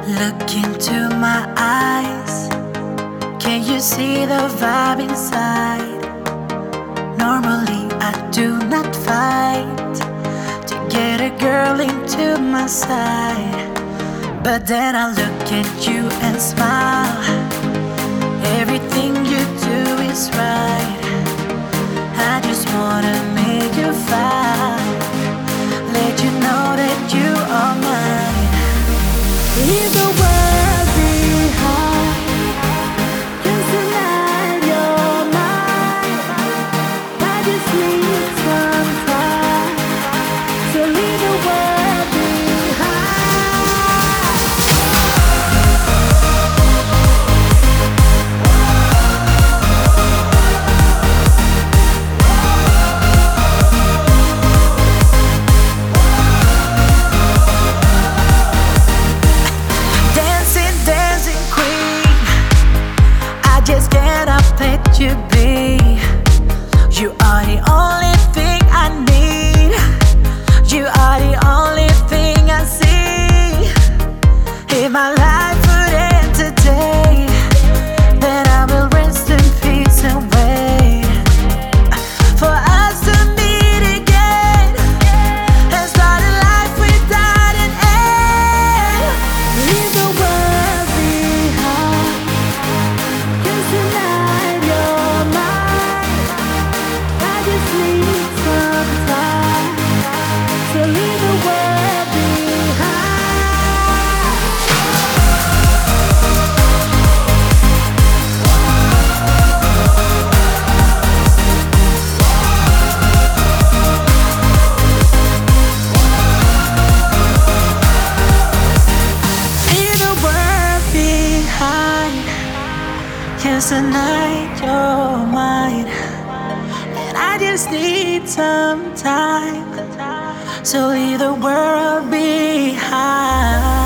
Look into my eyes. Can you see the vibe inside? Normally I do not fight to get a girl into my side, but then I look at you and smile. Everything you do is right. I just wanna make you fine, let you know that you are mine. Leave the world behind, 'cause tonight you're mine. I just need some time, so leave the world behind. Dancing, dancing queen, I just cannot let you be. You are the only thing I need. You are the only thing I see. If my life would end today, then I will rest in peace and wait for us to meet again and start a life without an end. Leave the world behind, 'cause tonight you're mine. I just need some time, so leave the world behind. Leave the world behind, 'cause tonight you're mine. And I just need some time, so leave the world behind.